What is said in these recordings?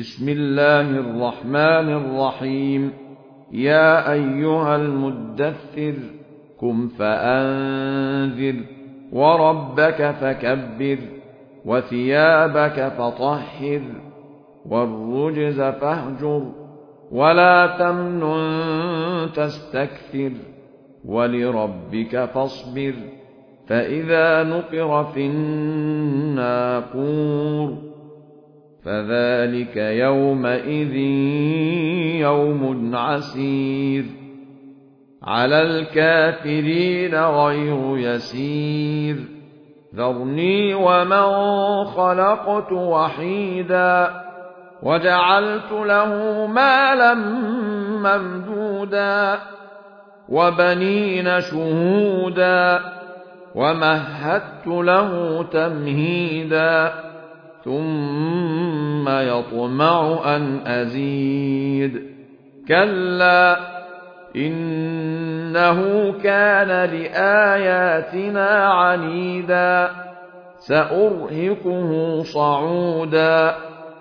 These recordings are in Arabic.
بسم الله الرحمن الرحيم. يا أيها المدثر قم فأنذر وربك فكبر وثيابك فطهر والرجز فاهجر ولا تمنن تستكثر ولربك فاصبر فإذا نقر في الناقور فذلك يومئذ يوم عسير على الكافرين غير يسير. ذرني ومن خلقت وحيدا وجعلت له مالا ممدودا وبنين شهودا ومهدت له تمهيدا ثم يطمع أن أزيد كلا إنه كان لآياتنا عنيدا سأرهقه صعودا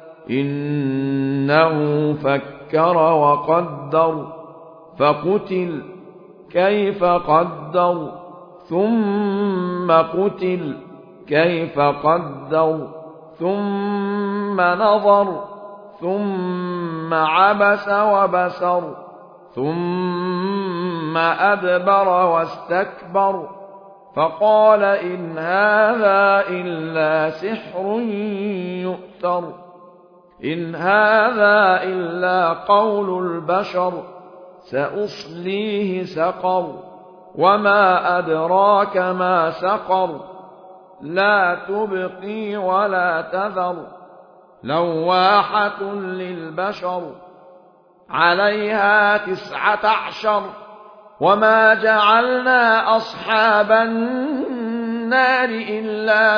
إنه فكر وقدر فقتل كيف قدر ثم قتل كيف قدر ثم نظر ثم عبس وبسر ثم أدبر واستكبر فقال إن هذا إلا سحر يؤثر إن هذا إلا قول البشر سأصليه سقر وما أدراك ما سقر لا تبقي ولا تذر لواحة للبشر عليها 19 وما جعلنا أصحاب النار إلا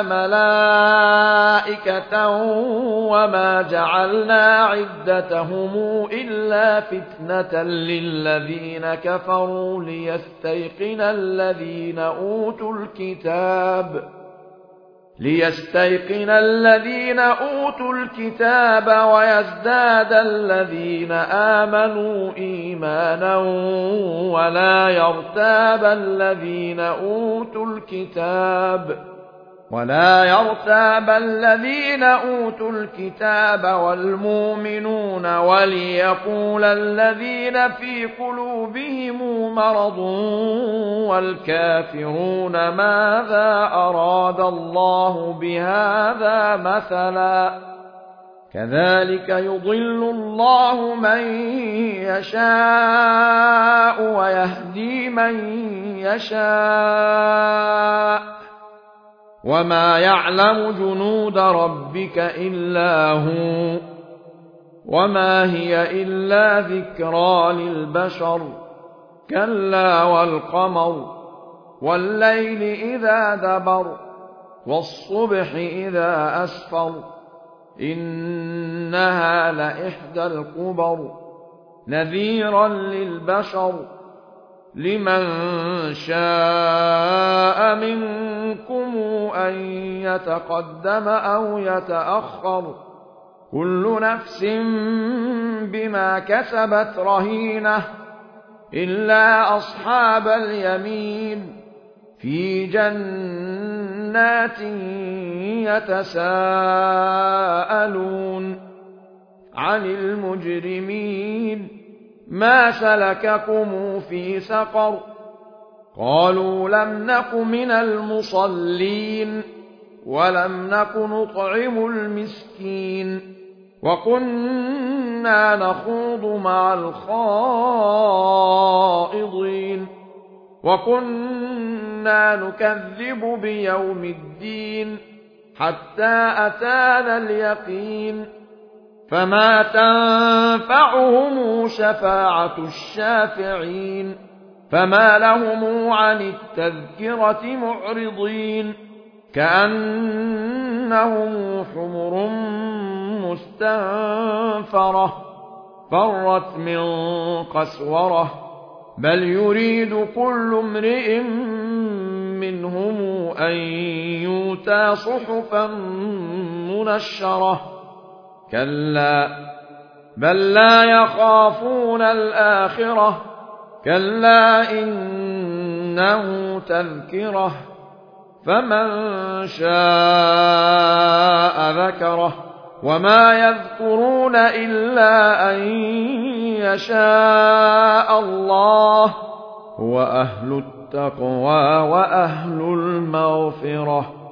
ملائكة وما جعلنا عدتهم إلا فتنة للذين كفروا ليستيقن الذين أوتوا الكتاب ويزداد الذين آمنوا إيمانا ولا يرتاب الذين أوتوا الكتاب والمؤمنون وليقول الذين في قلوبهم مرض والكافرون ماذا أراد الله بهذا مثلا كذلك يضل الله من يشاء ويهدي من يشاء وما يعلم جنود ربك إلا هو وما هي إلا ذكرى للبشر كلا والقمر والليل إذا دبر والصبح إذا أسفر إنها لإحدى الكبر نذيرا للبشر لمن شاء منكم أن يتقدم أو يتأخر كل نفس بما كسبت رهينة إلا أصحاب اليمين في جنات يتساءلون عن المجرمين ما سلككم في سقر قالوا لم نك من المصلين ولم نك نطعم المسكين وكنا نخوض مع الخائضين وكنا نكذب بيوم الدين حتى أتانا اليقين فما تنفعهم شفاعة الشافعين فما لهم عن التذكرة معرضين كأنهم حمر مستنفرة فرت من قسورة بل يريد كل امرئ منهم أن يؤتى صحفا منشرة كلا بل لا يخافون الآخرة كلا إنه تذكرة فمن شاء ذكره وما يذكرون إلا أن يشاء الله هو أهل التقوى وأهل المغفرة